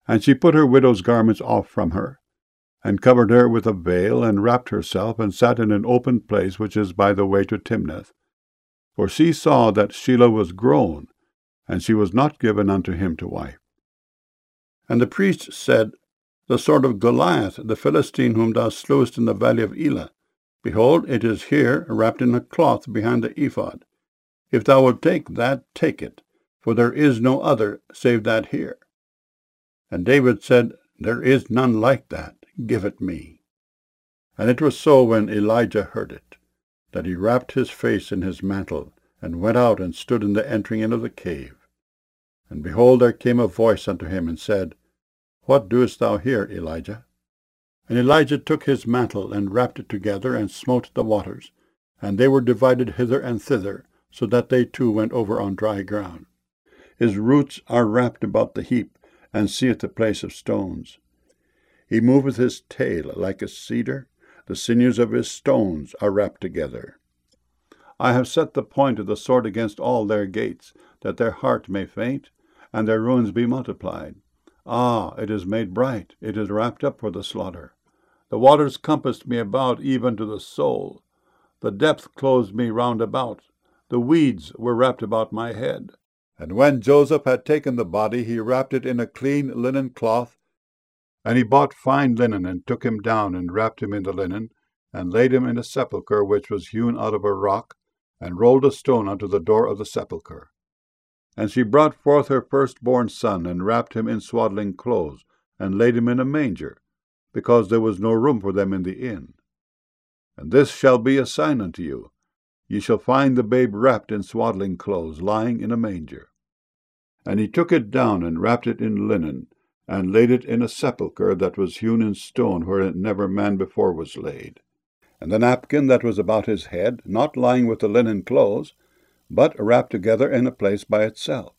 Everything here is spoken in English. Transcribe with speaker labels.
Speaker 1: And she put her widow's garments off from her, and covered her with a veil, and wrapped herself, and sat in an open place which is by the way to Timnath. For she saw that Shelah was grown, and she was not given unto him to wife. And the priest said, The sword of Goliath, the Philistine whom thou slewest in the valley of Elah, behold, it is here, wrapped in a cloth behind the ephod. If thou wilt take that, take it, for there is no other save that here. And David said, There is none like that, give it me. And it was so when Elijah heard it, that he wrapped his face in his mantle, and went out and stood in the entering in of the cave. And behold, there came a voice unto him, and said, What doest thou here, Elijah? And Elijah took his mantle, and wrapped it together, and smote the waters, and they were divided hither and thither, so that they too went over on dry ground. His roots are wrapped about the heap, and seeth the place of stones. He moveth his tail like a cedar, the sinews of his stones are wrapped together. I have set the point of the sword against all their gates, that their heart may faint, and their ruins be multiplied. Ah, it is made bright, it is wrapped up for the slaughter. The waters compassed me about, even to the soul. The depth closed me round about. The weeds were wrapped about my head. And when Joseph had taken the body, he wrapped it in a clean linen cloth. And he bought fine linen, and took him down, and wrapped him in the linen, and laid him in a sepulchre which was hewn out of a rock, and rolled a stone unto the door of the sepulchre. And she brought forth her firstborn son, and wrapped him in swaddling clothes, and laid him in a manger, because there was no room for them in the inn. And this shall be a sign unto you. Ye shall find the babe wrapped in swaddling clothes, lying in a manger. And he took it down, and wrapped it in linen, and laid it in a sepulchre that was hewn in stone, wherein never man before was laid. And the napkin that was about his head, not lying with the linen clothes, but wrapped together in a place by itself.